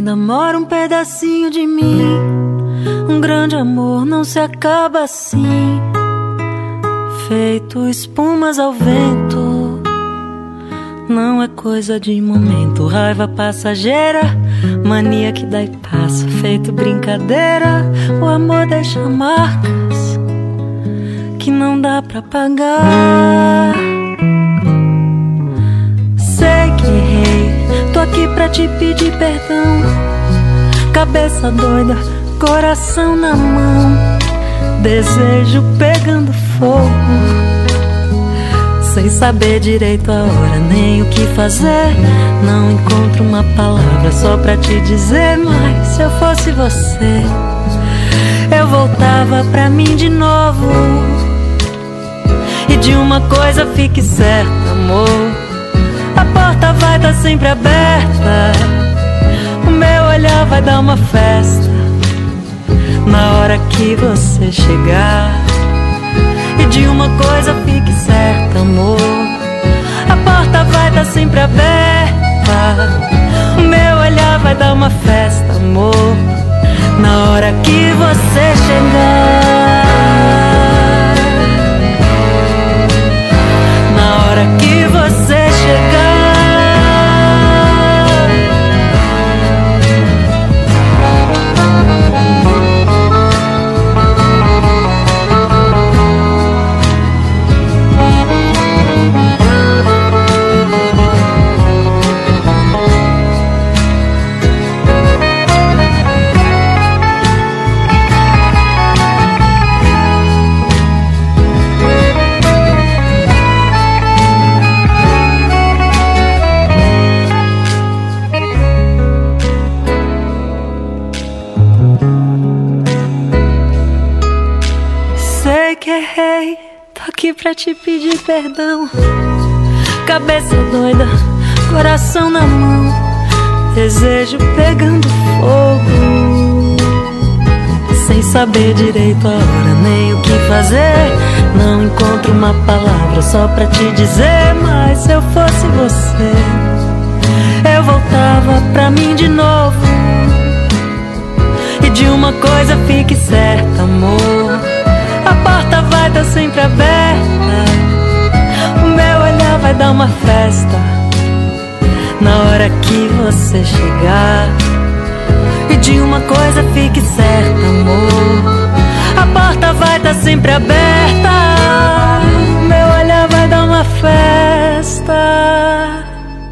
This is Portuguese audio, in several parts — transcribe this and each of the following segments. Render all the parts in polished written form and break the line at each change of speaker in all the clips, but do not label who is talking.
ainda mora um pedacinho de mim. Um grande amor não se acaba assim, feito espumas ao vento. Não é coisa de momento, raiva passageira, mania que dá e passa, feito brincadeira. O amor deixa marcas que não dá pra pagar. Sei que errei, tô aqui pra te pedir perdão. Cabeça doida, coração na mão, desejo pegando fogo, sem saber direito a hora nem o que fazer. Não encontro uma palavra só pra te dizer, mas se eu fosse você, eu voltava pra mim de novo. E de uma coisa fique certa, amor, a porta vai estar sempre aberta. O meu olhar vai dar uma festa na hora que você chegar. E de uma coisa fique certa, amor, a porta vai estar sempre aberta. O meu olhar vai dar uma festa, amor, na hora que você chegar. Na hora que você chegar. Que errei, tô aqui pra te pedir perdão. Cabeça doida, coração na mão, desejo pegando fogo, sem saber direito a hora nem o que fazer. Não encontro uma palavra só pra te dizer, mas se eu fosse você, eu voltava pra mim de novo. E de uma coisa fique certa, amor, a porta vai estar sempre aberta. O meu olhar vai dar uma festa na hora que você chegar. E de uma coisa fique certa, amor, a porta vai estar sempre aberta. O meu olhar vai dar uma festa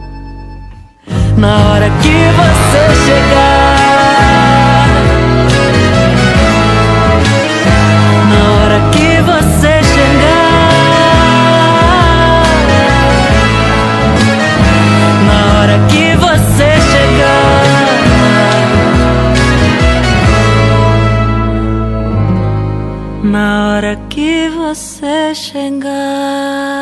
na hora que você chegar. Na hora que você chegar.